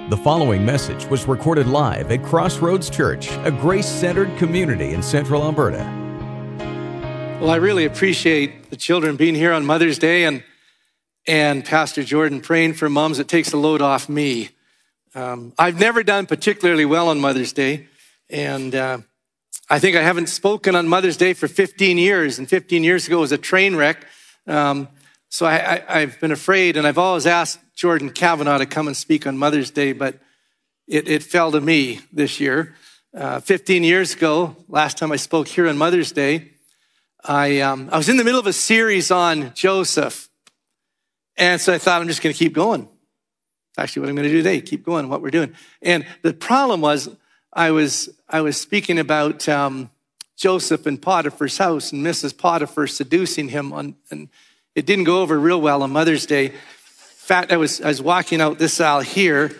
The following message was recorded live at Crossroads Church, a grace-centered community in Central Alberta. Well, I really appreciate the children being here on Mother's Day and Pastor Jordan praying for moms. It takes the load off me. I've never done particularly well on Mother's Day, and I think I haven't spoken on Mother's Day for 15 years, and 15 years ago was a train wreck. So I've been afraid, and I've always asked Jordan Kavanaugh to come and speak on Mother's Day, but it fell to me this year. 15 years ago, last time I spoke here on Mother's Day, I was in the middle of a series on Joseph, and so I thought I'm just going to keep going. Actually, what I'm going to do today, keep going, what we're doing. And the problem was I was speaking about Joseph in Potiphar's house and Mrs. Potiphar seducing him, and it didn't go over real well on Mother's Day. In fact, I was walking out this aisle here,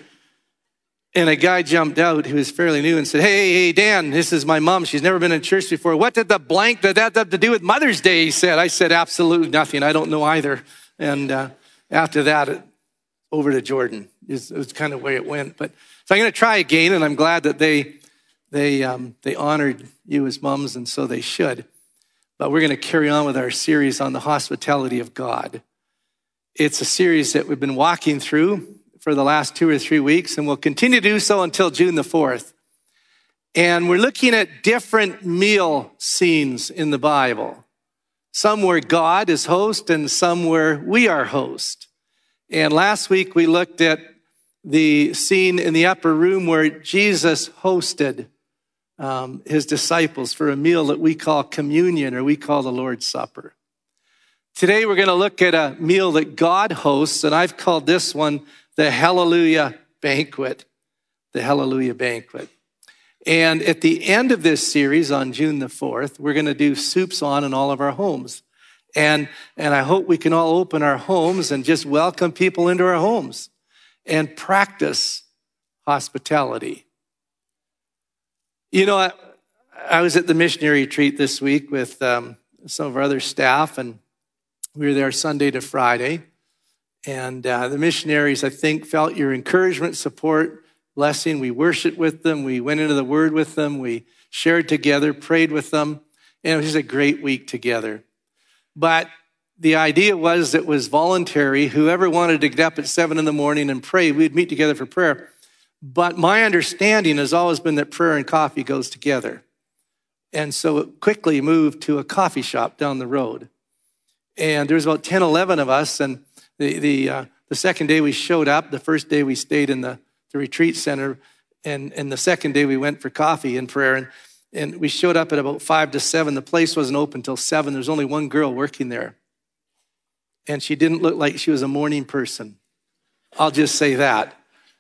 and a guy jumped out who was fairly new and said, hey, Dan, this is my mom. She's never been in church before. What did did that have to do with Mother's Day, he said. I said, absolutely nothing. I don't know either. And after that, over to Jordan. It was kind of the way it went. But so I'm going to try again, and I'm glad that they honored you as moms, and so they should. But we're going to carry on with our series on the hospitality of God. It's a series that we've been walking through for the last 2 or 3 weeks, and we'll continue to do so until June the 4th. And we're looking at different meal scenes in the Bible. Some where God is host, and some where we are host. And last week we looked at the scene in the upper room where Jesus hosted his disciples for a meal that we call communion, or we call the Lord's Supper. Today we're going to look at a meal that God hosts, and I've called this one the Hallelujah Banquet. The Hallelujah Banquet. And at the end of this series on June the 4th, we're going to do soups on in all of our homes. And I hope we can all open our homes and just welcome people into our homes and practice hospitality. You know, I was at the missionary retreat this week with some of our other staff, and we were there Sunday to Friday. And the missionaries, I think, felt your encouragement, support, blessing. We worshiped with them. We went into the Word with them. We shared together, prayed with them. And it was just a great week together. But the idea was it was voluntary. Whoever wanted to get up at 7 in the morning and pray, we'd meet together for prayer. But my understanding has always been that prayer and coffee goes together. And so it quickly moved to a coffee shop down the road. And there was about 10, 11 of us. And the second day we showed up. The first day we stayed in the retreat center. And the second day we went for coffee and prayer. And we showed up at about 5 to 7. The place wasn't open until 7. There's only one girl working there. And she didn't look like she was a morning person. I'll just say that.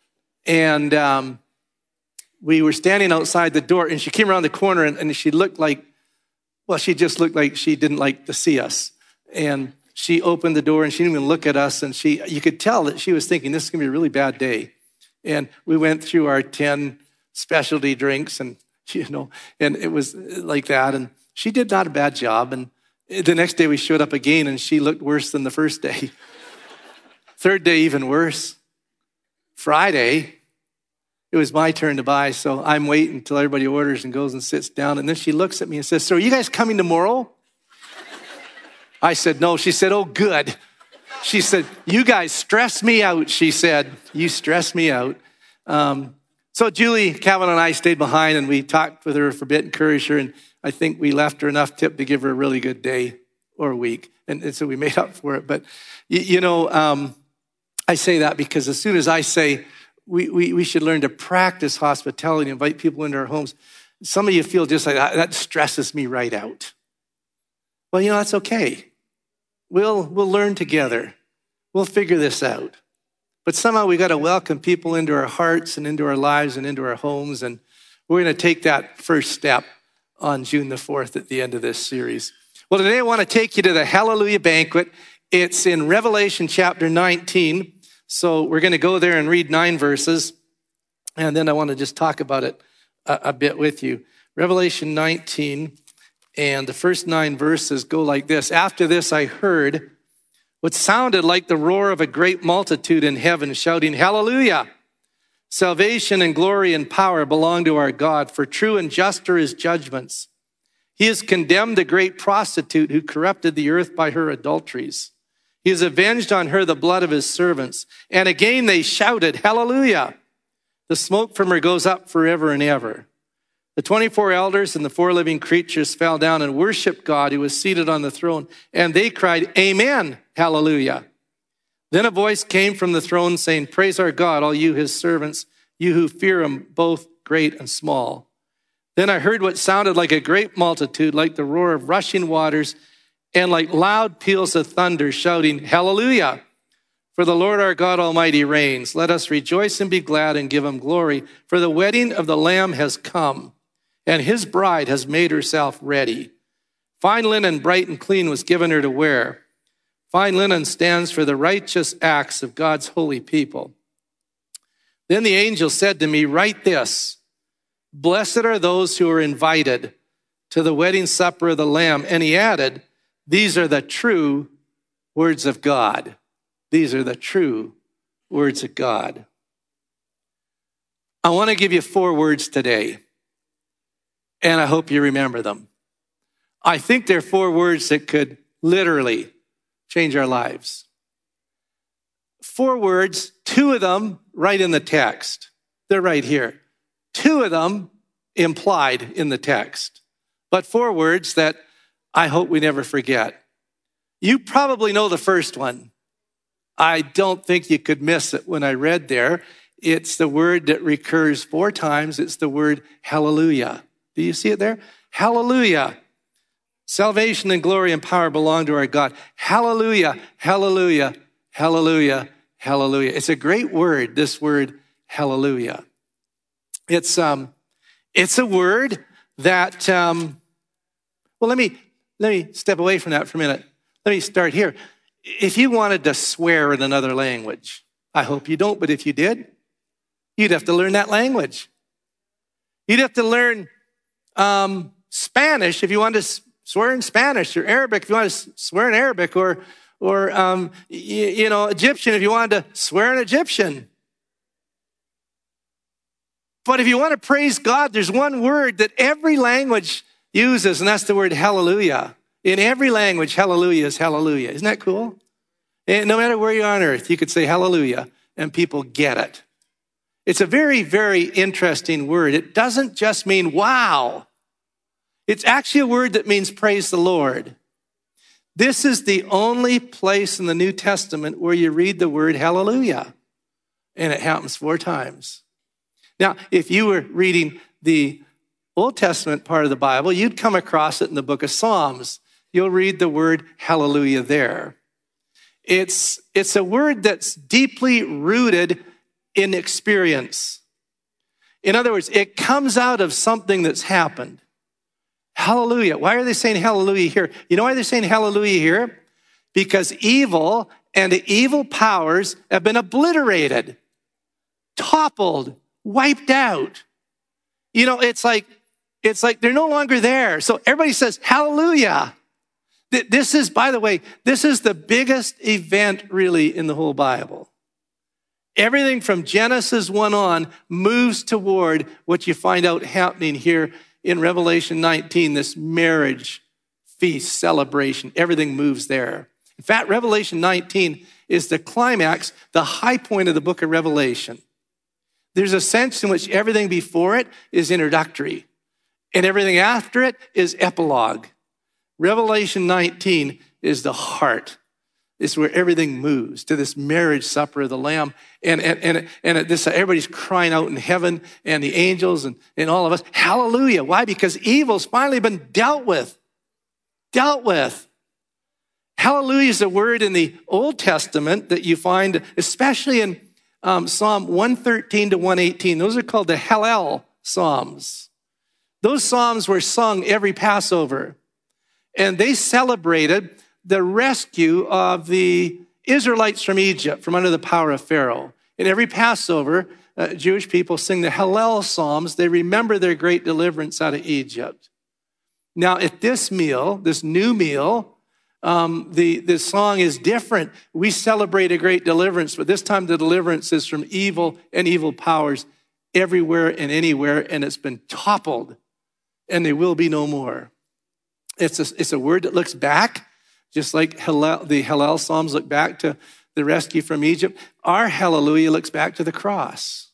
And we were standing outside the door, and she came around the corner, and she looked like, well, she just looked like she didn't like to see us. And she opened the door, and she didn't even look at us, and you could tell that she was thinking, this is going to be a really bad day. And we went through our 10 specialty drinks, and and it was like that. And she did not a bad job. And the next day we showed up again, and she looked worse than the first day. Third day, even worse. Friday, it was my turn to buy, so I'm waiting until everybody orders and goes and sits down. And then she looks at me and says, so are you guys coming tomorrow? I said, no. She said, oh, good. She said, you guys stress me out, she said. You stress me out. So Julie, Kavanaugh, and I stayed behind, and we talked with her for a bit, encouraged her, and I think we left her enough tip to give her a really good day or week. And so we made up for it. But, I say that because as soon as I say we should learn to practice hospitality, invite people into our homes, some of you feel just like that stresses me right out. Well, that's okay. We'll learn together. We'll figure this out. But somehow we got to welcome people into our hearts and into our lives and into our homes. And we're going to take that first step on June the 4th at the end of this series. Well, today I want to take you to the Hallelujah Banquet. It's in Revelation chapter 19. So we're going to go there and read 9 verses. And then I want to just talk about it a bit with you. Revelation 19, and the first 9 verses go like this. After this I heard what sounded like the roar of a great multitude in heaven shouting, Hallelujah! Salvation and glory and power belong to our God, for true and just are his judgments. He has condemned the great prostitute who corrupted the earth by her adulteries. He has avenged on her the blood of his servants. And again they shouted, Hallelujah! The smoke from her goes up forever and ever. The 24 elders and the 4 living creatures fell down and worshiped God who was seated on the throne. And they cried, Amen, Hallelujah. Then a voice came from the throne saying, Praise our God, all you his servants, you who fear him, both great and small. Then I heard what sounded like a great multitude, like the roar of rushing waters, and like loud peals of thunder, shouting, Hallelujah! For the Lord our God Almighty reigns. Let us rejoice and be glad and give him glory. For the wedding of the Lamb has come, and his bride has made herself ready. Fine linen, bright and clean, was given her to wear. Fine linen stands for the righteous acts of God's holy people. Then the angel said to me, Write this, Blessed are those who are invited to the wedding supper of the Lamb. And he added, These are the true words of God. These are the true words of God. I want to give you 4 words today, and I hope you remember them. I think they're 4 words that could literally change our lives. 4 words, 2 of them right in the text. They're right here. 2 of them implied in the text. But 4 words that I hope we never forget. You probably know the first one. I don't think you could miss it when I read there. It's the word that recurs 4 times. It's the word hallelujah. Do you see it there? Hallelujah. Salvation and glory and power belong to our God. Hallelujah, hallelujah, hallelujah, hallelujah. It's a great word, this word, hallelujah. It's a word that, well, let me step away from that for a minute. Let me start here. If you wanted to swear in another language, I hope you don't, but if you did, you'd have to learn that language. You'd have to learn Spanish if you wanted to swear in Spanish, or Arabic if you want to swear in Arabic, or Egyptian if you wanted to swear in Egyptian. But if you want to praise God, there's one word that every language uses, and that's the word hallelujah. In every language, hallelujah is hallelujah. Isn't that cool? And no matter where you are on earth, you could say hallelujah, and people get it. It's a very, very interesting word. It doesn't just mean wow. It's actually a word that means praise the Lord. This is the only place in the New Testament where you read the word hallelujah, and it happens 4 times. Now, if you were reading the Old Testament part of the Bible, you'd come across it in the book of Psalms. You'll read the word hallelujah there. It's a word that's deeply rooted in experience. In other words, it comes out of something that's happened. Hallelujah. Why are they saying hallelujah here? You know why they're saying hallelujah here? Because evil and the evil powers have been obliterated, toppled, wiped out. You know, it's like they're no longer there. So everybody says hallelujah. This is, by the way, this is the biggest event really in the whole Bible. Everything from Genesis 1 on moves toward what you find out happening here in Revelation 19, this marriage feast celebration. Everything moves there. In fact, Revelation 19 is the climax, the high point of the book of Revelation. There's a sense in which everything before it is introductory, and everything after it is epilogue. Revelation 19 is the heart. It's where everything moves to this marriage supper of the Lamb. And this, everybody's crying out in heaven, and the angels and all of us. Hallelujah. Why? Because evil's finally been dealt with. Dealt with. Hallelujah is a word in the Old Testament that you find, especially in Psalm 113 to 118. Those are called the Hallel Psalms. Those Psalms were sung every Passover, and they celebrated the rescue of the Israelites from Egypt, from under the power of Pharaoh. In every Passover, Jewish people sing the Hallel Psalms. They remember their great deliverance out of Egypt. Now, at this meal, this new meal, The song is different. We celebrate a great deliverance, but this time the deliverance is from evil and evil powers everywhere and anywhere, and it's been toppled, and there will be no more. It's a word that looks back, just like the Hallel Psalms look back to the rescue from Egypt. Our hallelujah looks back to the cross.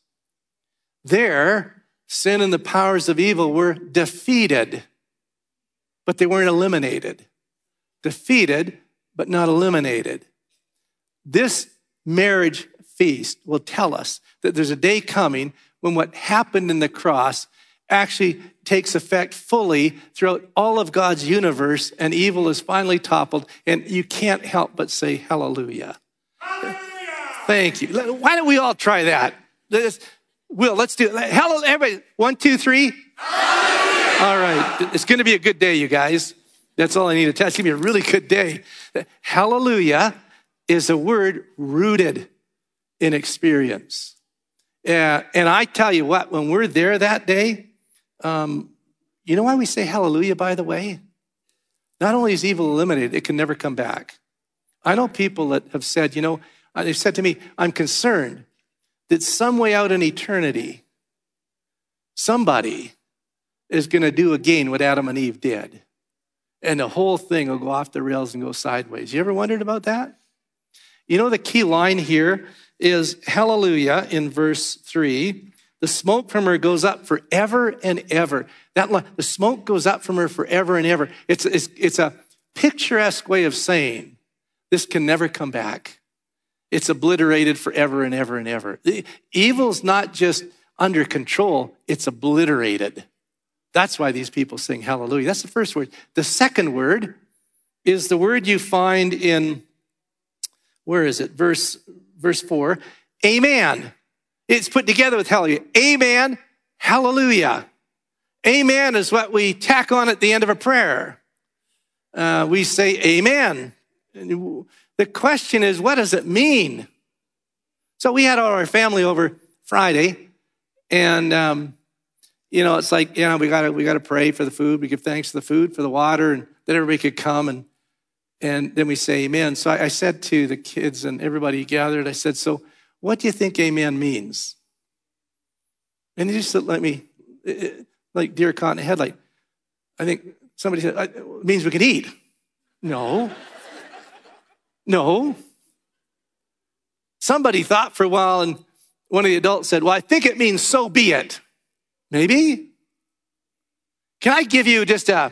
There, sin and the powers of evil were defeated, but they weren't eliminated. Defeated, but not eliminated. This marriage feast will tell us that there's a day coming when what happened in the cross actually takes effect fully throughout all of God's universe, and evil is finally toppled, and you can't help but say hallelujah. Hallelujah! Thank you. Why don't we all try that? Let's do it. Hello, everybody. 1, 2, 3. Hallelujah! All right. It's going to be a good day, you guys. That's all I need to tell you. It's going to be a really good day. Hallelujah is a word rooted in experience. And I tell you what, when we're there that day, you know why we say hallelujah, by the way? Not only is evil eliminated, it can never come back. I know people that have said, they've said to me, I'm concerned that some way out in eternity, somebody is going to do again what Adam and Eve did. And the whole thing will go off the rails and go sideways. You ever wondered about that? The key line here is hallelujah in verse 3. The smoke from her goes up forever and ever. The smoke goes up from her forever and ever. It's a picturesque way of saying this can never come back. It's obliterated forever and ever and ever. Evil's not just under control, it's obliterated. That's why these people sing hallelujah. That's the first word. The second word is the word you find in, where is it? Verse 4, amen. It's put together with hallelujah. Amen, hallelujah. Amen is what we tack on at the end of a prayer. We say amen. The question is, what does it mean? So we had all our family over Friday, and it's like, we got to pray for the food. We give thanks for the food, for the water, and that everybody could come, and then we say amen. So I said to the kids and everybody gathered, I said, so what do you think amen means? And they just let me, like deer caught in a headlight. I think somebody said, it means we can eat. No. Somebody thought for a while, and one of the adults said, well, I think it means so be it. Maybe? Can I give you just a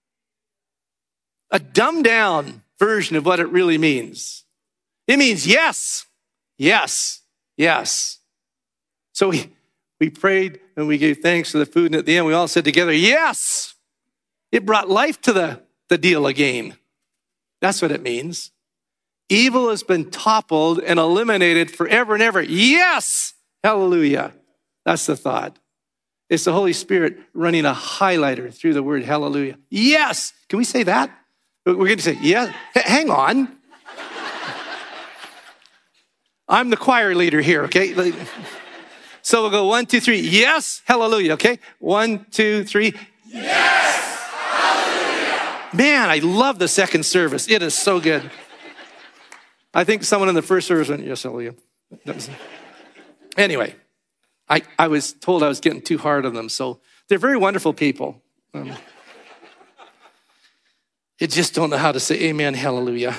dumbed down version of what it really means? It means yes, yes, yes. So we prayed and we gave thanks for the food, and at the end we all said together, yes. It brought life to the deal again. That's what it means. Evil has been toppled and eliminated forever and ever. Yes, hallelujah. That's the thought. It's the Holy Spirit running a highlighter through the word hallelujah. Yes. Can we say that? We're going to say, yes. Hang on. I'm the choir leader here, okay? So we'll go 1, 2, 3. Yes, hallelujah, okay? 1, 2, 3. Yes, hallelujah. Man, I love the second service. It is so good. I think someone in the first service went, yes, hallelujah. Anyway. I was told I was getting too hard on them, so they're very wonderful people. They just don't know how to say amen, hallelujah.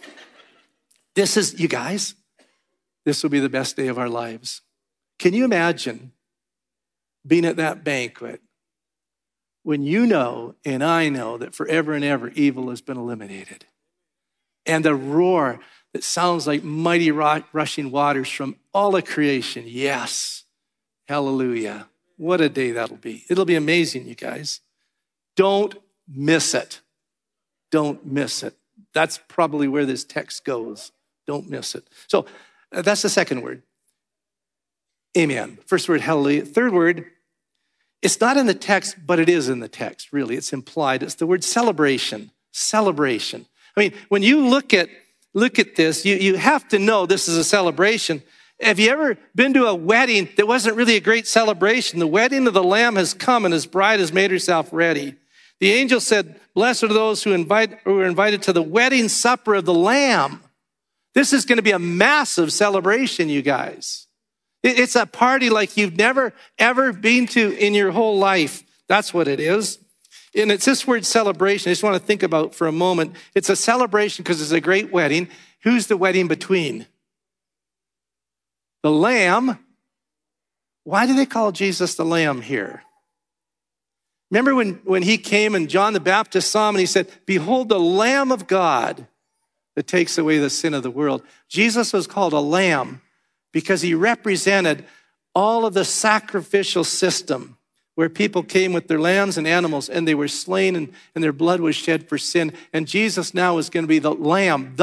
You guys, this will be the best day of our lives. Can you imagine being at that banquet when you know and I know that forever and ever evil has been eliminated? And the roar that sounds like mighty rushing waters from all of creation, yes. Hallelujah. What a day that'll be. It'll be amazing, you guys. Don't miss it. Don't miss it. That's probably where this text goes. Don't miss it. So that's the second word. Amen. First word, hallelujah. Third word, it's not in the text, but it is in the text, really. It's implied. It's the word celebration. Celebration. I mean, when you look at this, you have to know this is a celebration. Have you ever been to a wedding that wasn't really a great celebration? The wedding of the Lamb has come and his bride has made herself ready. The angel said, blessed are those who are invited to the wedding supper of the Lamb. This is going to be a massive celebration, you guys. It's a party like you've never, ever been to in your whole life. That's what it is. And it's this word celebration. I just want to think about for a moment. It's a celebration because it's a great wedding. Who's the wedding between? The Lamb. Why do they call Jesus the Lamb here? Remember when he came and John the Baptist saw him and he said, behold the Lamb of God that takes away the sin of the world. Jesus was called a lamb because he represented all of the sacrificial system where people came with their lambs and animals and they were slain and their blood was shed for sin. And Jesus now is going to be the one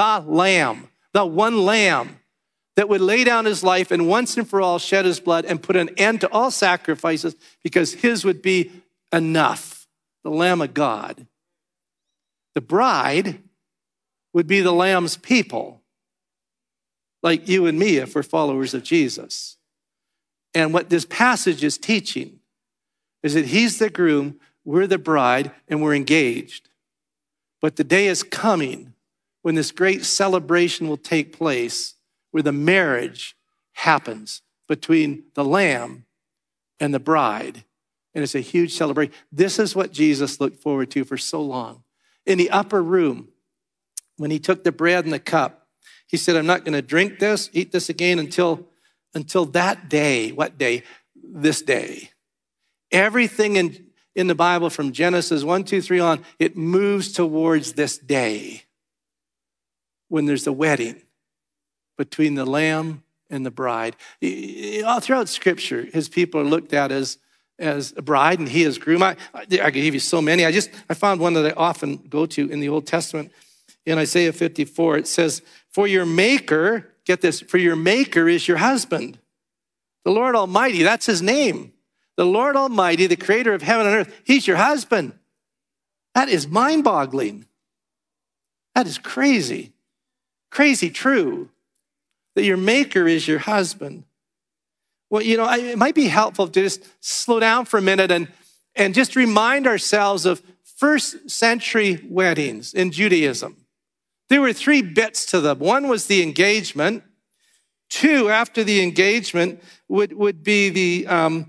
lamb that would lay down his life and once and for all shed his blood and put an end to all sacrifices because his would be enough, the Lamb of God. The bride would be the Lamb's people, like you and me if we're followers of Jesus. And what this passage is teaching is that he's the groom, we're the bride, and we're engaged. But the day is coming when this great celebration will take place where the marriage happens between the Lamb and the bride. And it's a huge celebration. This is what Jesus looked forward to for so long. In the upper room, when he took the bread and the cup, he said, I'm not going to eat this again until that day. What day? This day. Everything in the Bible from Genesis 1, 2, 3 on, it moves towards this day when there's a wedding between the Lamb and the bride. All throughout Scripture, his people are looked at as a bride and he is groom. I could give you so many. I found one that I often go to in the Old Testament. In Isaiah 54, it says, for your maker, get this, for your maker is your husband. The Lord Almighty, that's his name. The Lord Almighty, the creator of heaven and earth, he's your husband. That is mind-boggling. That is crazy. Crazy true that your maker is your husband. Well, it might be helpful to just slow down for a minute and just remind ourselves of first century weddings in Judaism. There were 3 bits to them. One was the engagement. 2, after the engagement, would be the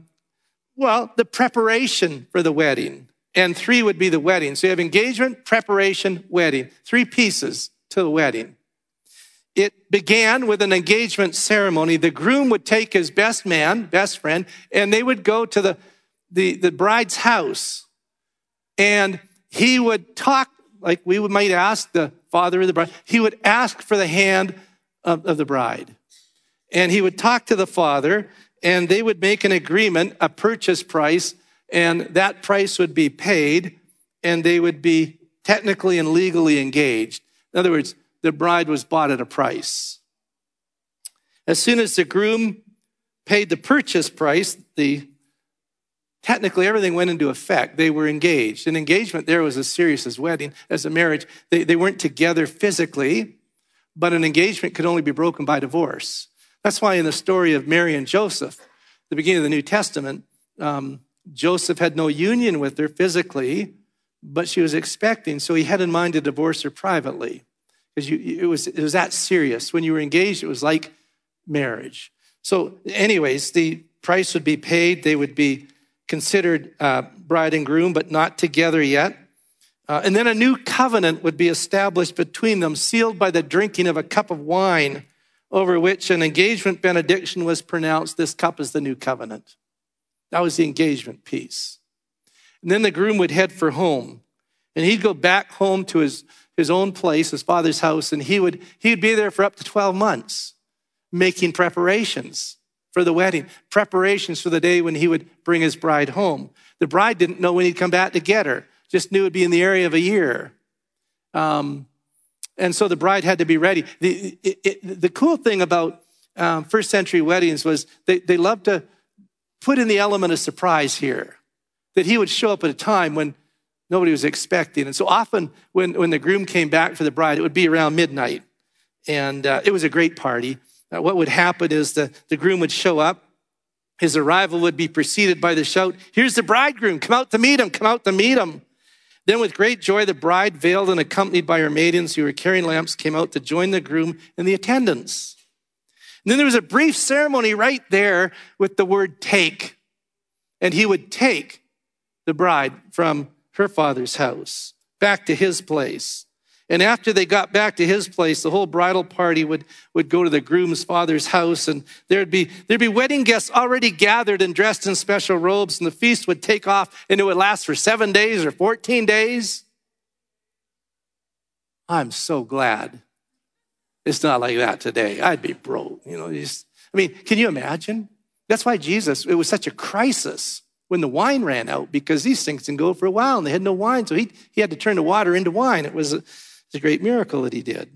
preparation for the wedding. And 3 would be the wedding. So you have engagement, preparation, wedding. 3 pieces to the wedding. It began with an engagement ceremony. The groom would take his best friend, and they would go to the bride's house. And he would talk, like we might ask the father of the bride, he would ask for the hand of the bride. And he would talk to the father, and they would make an agreement, a purchase price, and that price would be paid, and they would be technically and legally engaged. In other words, the bride was bought at a price. As soon as the groom paid the purchase price, technically everything went into effect. They were engaged. An engagement there was as serious as wedding, as a marriage. They weren't together physically, but an engagement could only be broken by divorce. That's why in the story of Mary and Joseph, the beginning of the New Testament, Joseph had no union with her physically, but she was expecting, so he had in mind to divorce her privately. Because it was that serious. When you were engaged, it was like marriage. So anyways, the price would be paid. They would be considered bride and groom, but not together yet. And then a new covenant would be established between them, sealed by the drinking of a cup of wine, over which an engagement benediction was pronounced. This cup is the new covenant. That was the engagement piece. And then the groom would head for home. And he'd go back home to his own place, his father's house, and he'd be there for up to 12 months, making preparations for the wedding, preparations for the day when he would bring his bride home. The bride didn't know when he'd come back to get her, just knew it'd be in the area of a year. And so the bride had to be ready. The cool thing about first century weddings was they loved to put in the element of surprise here, that he would show up at a time when nobody was expecting. And so often when the groom came back for the bride, it would be around midnight. And it was a great party. What would happen is the groom would show up. His arrival would be preceded by the shout, here's the bridegroom, come out to meet him, come out to meet him. Then with great joy, the bride, veiled and accompanied by her maidens who were carrying lamps, came out to join the groom in the attendants. And then there was a brief ceremony right there with the word take. And he would take the bride from her father's house back to his place. And after they got back to his place, the whole bridal party would go to the groom's father's house, and there'd be wedding guests already gathered and dressed in special robes, and the feast would take off, and it would last for 7 days or 14 days. I'm so glad it's not like that today. I'd be broke, can you imagine? That's why it was such a crisis when the wine ran out, because these things can go for a while, and they had no wine, so he had to turn the water into wine. It was a great miracle that he did.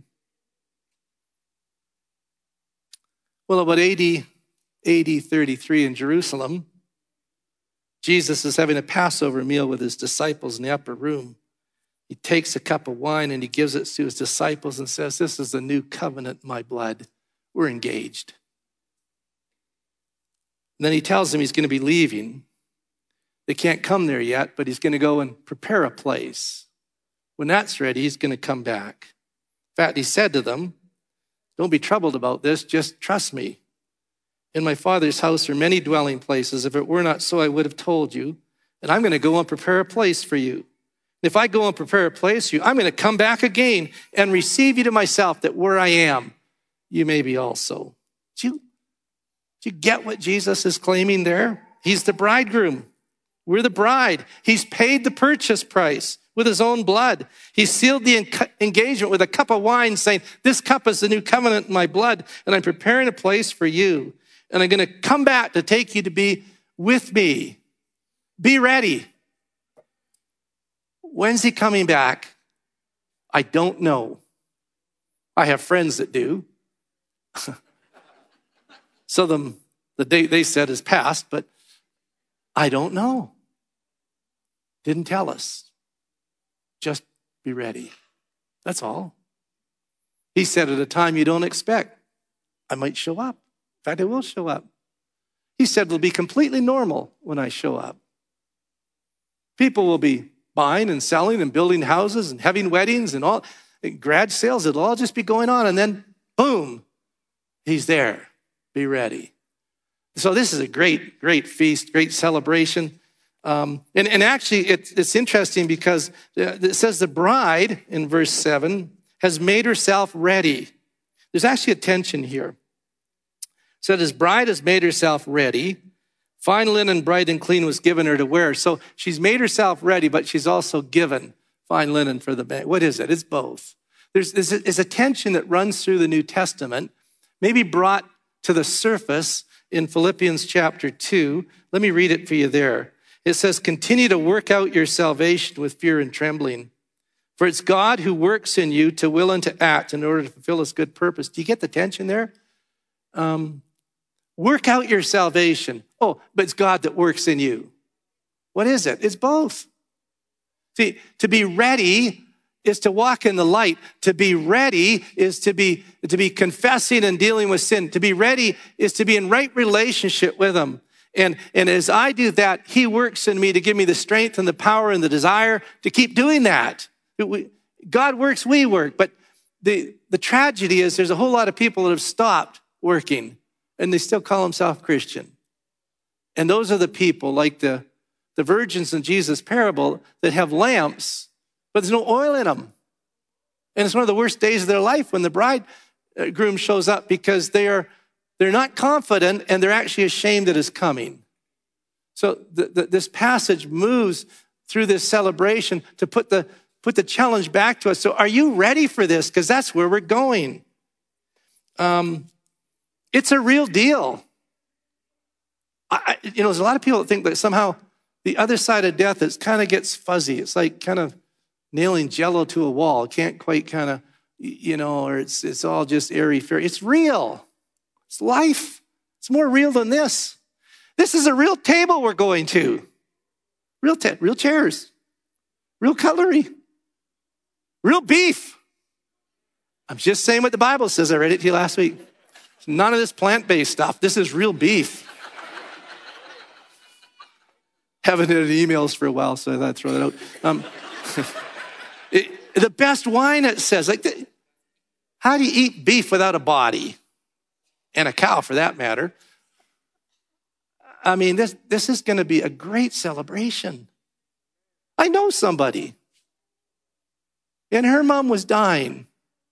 Well, about AD 33 in Jerusalem, Jesus is having a Passover meal with his disciples in the upper room. He takes a cup of wine and he gives it to his disciples and says, "This is the new covenant in my blood. We're engaged." And then he tells them he's going to be leaving. They can't come there yet, but he's going to go and prepare a place. When that's ready, he's going to come back. In fact, he said to them, "Don't be troubled about this, just trust me. In my Father's house are many dwelling places. If it were not so, I would have told you. And I'm going to go and prepare a place for you. And if I go and prepare a place for you, I'm going to come back again and receive you to myself, that where I am, you may be also." Do you get what Jesus is claiming there? He's the bridegroom. We're the bride. He's paid the purchase price with his own blood. He sealed the engagement with a cup of wine, saying, "This cup is the new covenant in my blood, and I'm preparing a place for you. And I'm going to come back to take you to be with me. Be ready." When's he coming back? I don't know. I have friends that do. So the date they said is past, but I don't know. Didn't tell us. Just be ready. That's all. He said at a time you don't expect, I might show up. In fact, I will show up. He said it'll be completely normal when I show up. People will be buying and selling and building houses and having weddings and all, garage sales. It'll all just be going on. And then, boom, he's there. Be ready. So this is a great, great feast, great celebration. And actually, it's interesting because it says the bride in verse 7 has made herself ready. There's actually a tension here. So his bride has made herself ready. Fine linen, bright and clean, was given her to wear. So she's made herself ready, but she's also given fine linen for the banquet. What is it? It's both. There's a tension that runs through the New Testament, maybe brought to the surface in Philippians chapter 2. Let me read it for you there. It says, "Continue to work out your salvation with fear and trembling. For it's God who works in you to will and to act in order to fulfill his good purpose." Do you get the tension there? Work out your salvation. Oh, but it's God that works in you. What is it? It's both. See, to be ready is to walk in the light. To be ready is to be confessing and dealing with sin. To be ready is to be in right relationship with him. And as I do that, he works in me to give me the strength and the power and the desire to keep doing that. God works, we work. But the tragedy is there's a whole lot of people that have stopped working and they still call themselves Christian. And those are the people like the virgins in Jesus' parable that have lamps, but there's no oil in them. And it's one of the worst days of their life when the bridegroom shows up, because they're not confident and they're actually ashamed that it's coming. So this passage moves through this celebration to put the challenge back to us. So are you ready for this? Because that's where we're going. It's a real deal. There's a lot of people that think that somehow the other side of death kind of gets fuzzy. It's like kind of nailing Jello to a wall. It can't quite kind of, or it's all just airy-fairy. It's real. It's life. It's more real than this. This is a real table we're going to. Real chairs. Real cutlery. Real beef. I'm just saying what the Bible says. I read it to you last week. It's none of this plant-based stuff. This is real beef. Haven't had any emails for a while, so I thought I'd throw that out. The best wine, it says. Like, how do you eat beef without a body? And a cow, for that matter. I mean, this is going to be a great celebration. I know somebody, and her mom was dying.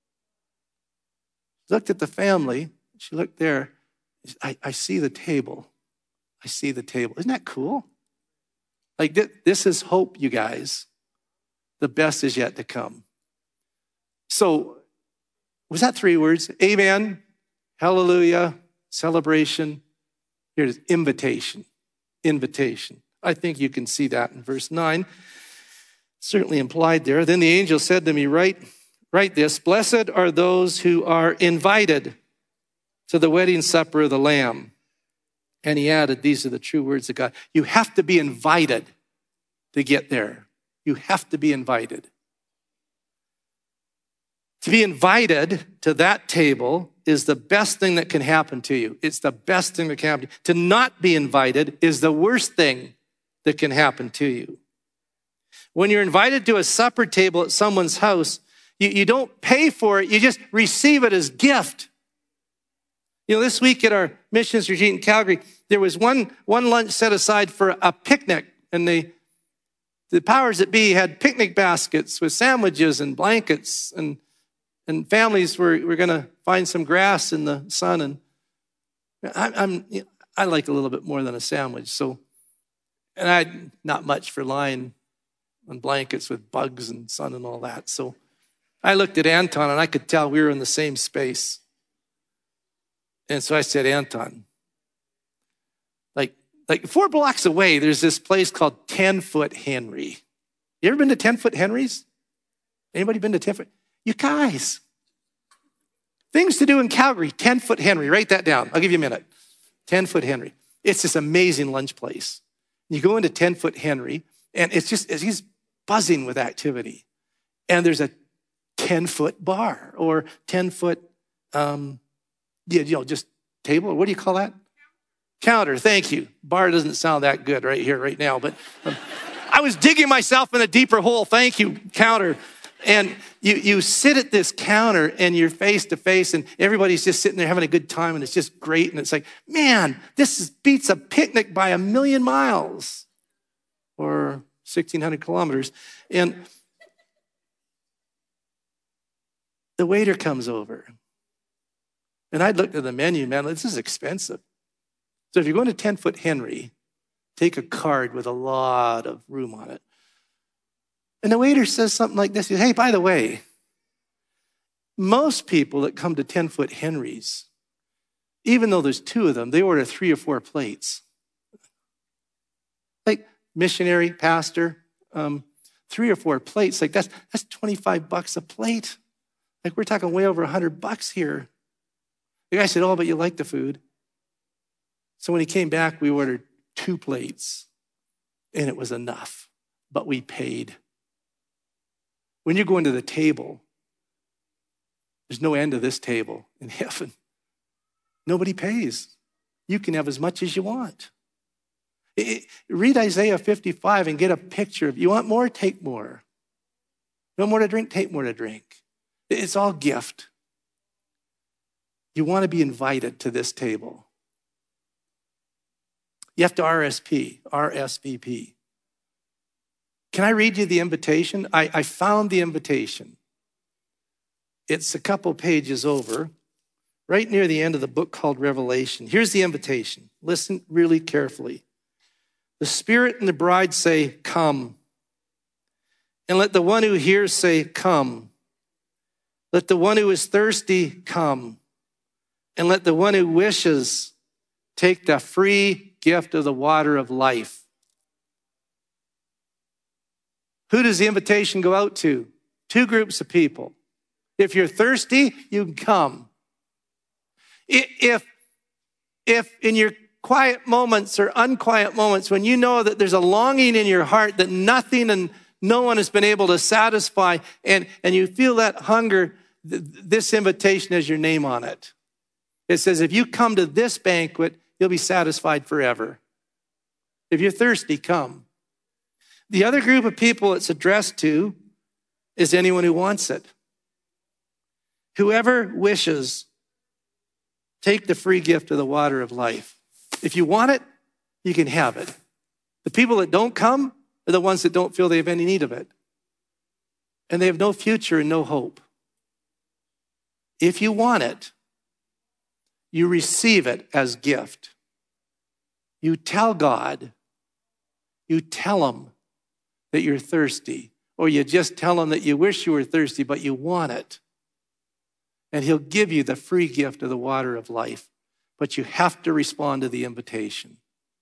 Looked at the family. She looked there. I see the table. I see the table. Isn't that cool? Like, this is hope, you guys. The best is yet to come. So, was that 3 words? Amen, hallelujah, celebration. Here it is, invitation. Invitation. I think you can see that in verse 9. Certainly implied there. Then the angel said to me, write this, blessed are those who are invited to the wedding supper of the Lamb. And he added, these are the true words of God. You have to be invited to get there. You have to be invited. To be invited to that table is the best thing that can happen to you. It's the best thing that can happen to you. To not be invited is the worst thing that can happen to you. When you're invited to a supper table at someone's house, you don't pay for it, you just receive it as gift. You know, this week at our missions retreat in Calgary, there was one lunch set aside for a picnic, and the powers that be had picnic baskets with sandwiches and blankets, and families were going to find some grass in the sun. And I like a little bit more than a sandwich, and I not much for lying on blankets with bugs and sun and all that. So I looked at Anton, and I could tell we were in the same space. And so I said, Anton, like 4 blocks away, there's this place called 10-Foot Henry. You ever been to 10-Foot Henry's? Anybody been to 10-Foot? You guys, things to do in Calgary, 10-Foot Henry. Write that down. I'll give you a minute. 10-Foot Henry. It's this amazing lunch place. You go into 10-Foot Henry, and he's buzzing with activity. And there's a 10-foot bar or 10-foot, just table. What do you call that? Counter. Thank you. Bar doesn't sound that good right here, right now, but I was digging myself in a deeper hole. Thank you, counter. And you sit at this counter, and you're face to face, and everybody's just sitting there having a good time, and it's just great. And it's like, man, beats a picnic by 1,000,000 miles or 1,600 kilometers. And the waiter comes over. And I looked at the menu, man, this is expensive. So if you're going to 10-Foot Henry, take a card with a lot of room on it. And the waiter says something like this. He says, hey, by the way, most people that come to 10-Foot Henry's, even though there's 2 of them, they order 3 or 4 plates. Like missionary, pastor, 3 or 4 plates. Like that's $25 a plate. Like we're talking way over $100 here. The guy said, oh, but you like the food. So when he came back, we ordered 2 plates, and it was enough, but we paid. When you go into the table, there's no end to this table in heaven. Nobody pays. You can have as much as you want. Read Isaiah 55 and get a picture of, you want more? Take more. You want more to drink? Take more to drink. It's all gift. You want to be invited to this table. You have to RSVP. Can I read you the invitation? I found the invitation. It's a couple pages over, right near the end of the book called Revelation. Here's the invitation. Listen really carefully. The Spirit and the bride say, come. And let the one who hears say, come. Let the one who is thirsty come. And let the one who wishes take the free gift of the water of life. Who does the invitation go out to? 2 groups of people. If you're thirsty, you can come. If in your quiet moments or unquiet moments, when you know that there's a longing in your heart that nothing and no one has been able to satisfy, and you feel that hunger, this invitation has your name on it. It says, if you come to this banquet, you'll be satisfied forever. If you're thirsty, come. The other group of people it's addressed to is anyone who wants it. Whoever wishes, take the free gift of the water of life. If you want it, you can have it. The people that don't come are the ones that don't feel they have any need of it. And they have no future and no hope. If you want it, you receive it as gift. You tell God, you tell him that you're thirsty, or you just tell him that you wish you were thirsty, but you want it. And he'll give you the free gift of the water of life, but you have to respond to the invitation.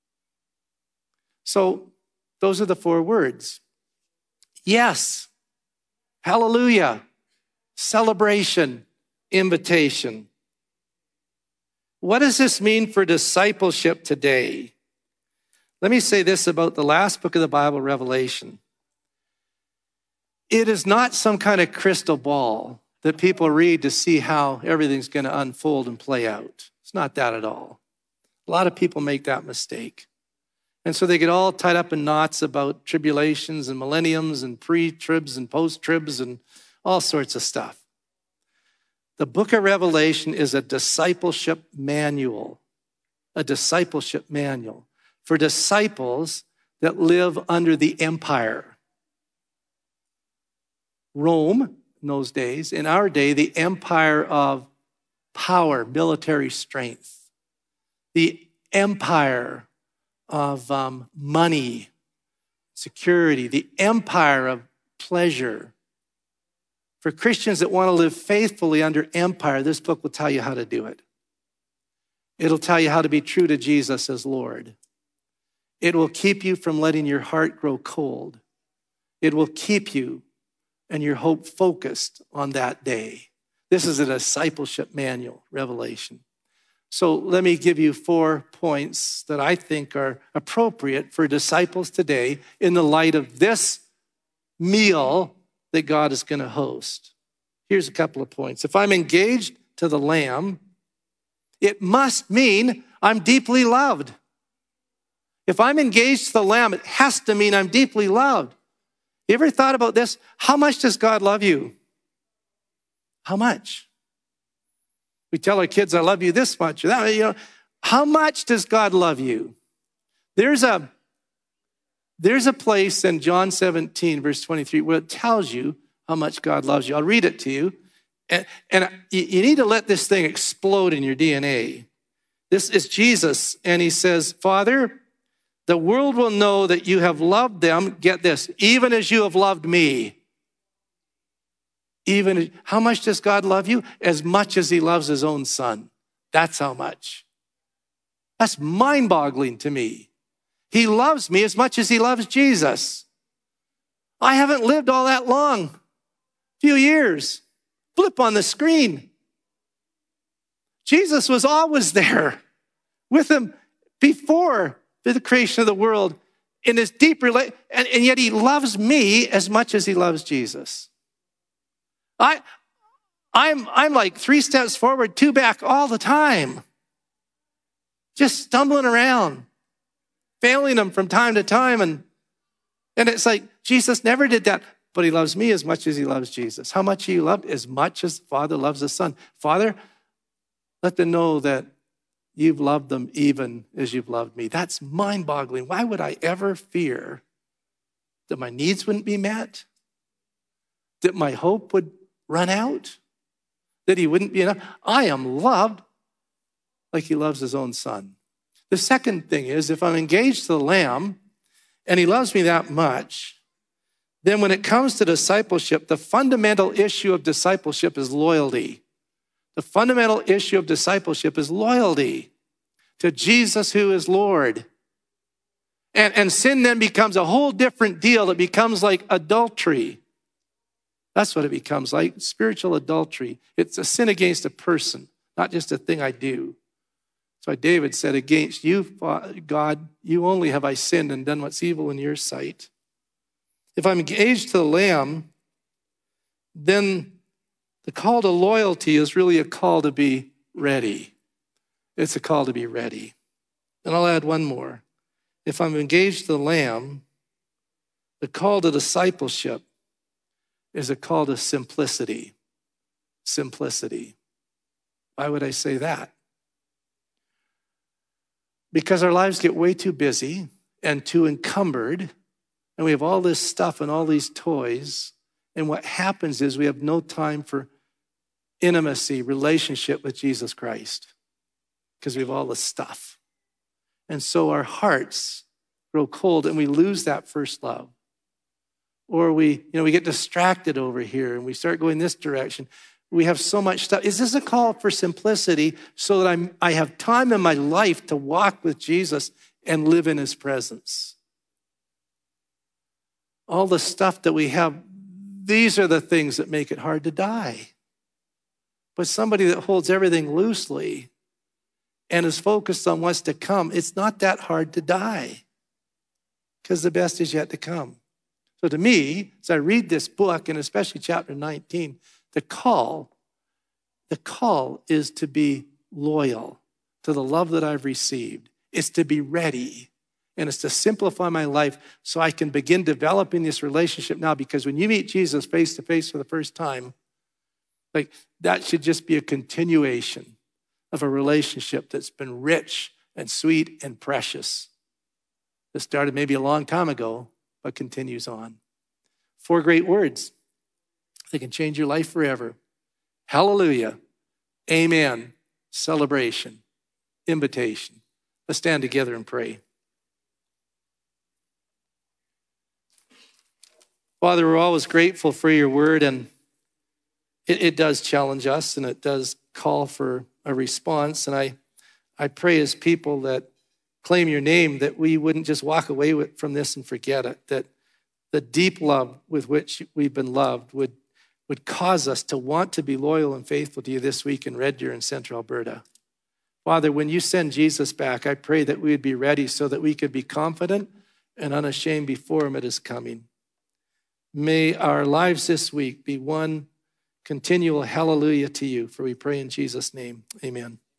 So those are the 4 words. Yes, hallelujah, celebration, invitation. What does this mean for discipleship today? Let me say this about the last book of the Bible, Revelation. It is not some kind of crystal ball that people read to see how everything's going to unfold and play out. It's not that at all. A lot of people make that mistake. And so they get all tied up in knots about tribulations and millenniums and pre-tribs and post-tribs and all sorts of stuff. The book of Revelation is a discipleship manual for disciples that live under the empire. Rome, in those days, in our day, the empire of power, military strength, the empire of money, security, the empire of pleasure. For Christians that want to live faithfully under empire, this book will tell you how to do it. It'll tell you how to be true to Jesus as Lord. It will keep you from letting your heart grow cold. It will keep you and your hope focused on that day. This is a discipleship manual, Revelation. So let me give you 4 points that I think are appropriate for disciples today in the light of this meal that God is going to host. Here's a couple of points. If I'm engaged to the Lamb, it must mean I'm deeply loved. If I'm engaged to the Lamb, it has to mean I'm deeply loved. You ever thought about this? How much does God love you? How much? We tell our kids, I love you this much. Or that, how much does God love you? There's a place in John 17, verse 23, where it tells you how much God loves you. I'll read it to you. And you need to let this thing explode in your DNA. This is Jesus, and he says, Father, the world will know that you have loved them, get this, even as you have loved me. How much does God love you? As much as he loves his own son. That's how much. That's mind-boggling to me. He loves me as much as he loves Jesus. I haven't lived all that long. A few years. Flip on the screen. Jesus was always there with him before the creation of the world in this deep relationship, and yet he loves me as much as he loves Jesus. I'm like 3 steps forward, 2 back all the time. Just stumbling around, failing him from time to time. And it's like, Jesus never did that, but he loves me as much as he loves Jesus. How much are you loved? As much as the Father loves the Son. Father, let them know that you've loved them even as you've loved me. That's mind-boggling. Why would I ever fear that my needs wouldn't be met? That my hope would run out? That he wouldn't be enough? I am loved like he loves his own son. The second thing is, if I'm engaged to the Lamb and he loves me that much, then when it comes to discipleship, the fundamental issue of discipleship is loyalty. The fundamental issue of discipleship is loyalty to Jesus who is Lord. And sin then becomes a whole different deal. It becomes like adultery. That's what it becomes like, spiritual adultery. It's a sin against a person, not just a thing I do. That's why David said, against you, God, you only have I sinned and done what's evil in your sight. If I'm engaged to the Lamb, then the call to loyalty is really a call to be ready. It's a call to be ready. And I'll add one more. If I'm engaged to the Lamb, The call to discipleship is a call to simplicity. Simplicity. Why would I say that? Because our lives get way too busy and too encumbered, and we have all this stuff and all these toys, and what happens is we have no time for intimacy, relationship with Jesus Christ, because we have all this stuff. And so our hearts grow cold and we lose that first love. Or we get distracted over here and we start going this direction. We have so much stuff. Is this a call for simplicity so that I have time in my life to walk with Jesus and live in his presence? All the stuff that we have, these are the things that make it hard to die. But somebody that holds everything loosely and is focused on what's to come, it's not that hard to die because the best is yet to come. So to me, as I read this book, and especially chapter 19, the call is to be loyal to the love that I've received. It's to be ready. And it's to simplify my life so I can begin developing this relationship now. Because when you meet Jesus face to face for the first time, that should just be a continuation of a relationship that's been rich and sweet and precious. That started maybe a long time ago, but continues on. 4 great words. They can change your life forever. Hallelujah. Amen. Celebration. Invitation. Let's stand together and pray. Father, we're always grateful for your word, and it does challenge us, and it does call for a response. And I pray as people that claim your name that we wouldn't just walk away from this and forget it, that the deep love with which we've been loved would cause us to want to be loyal and faithful to you this week in Red Deer and Central Alberta. Father, when you send Jesus back, I pray that we would be ready so that we could be confident and unashamed before him at his coming. May our lives this week be one continual hallelujah to you, for we pray in Jesus' name. Amen.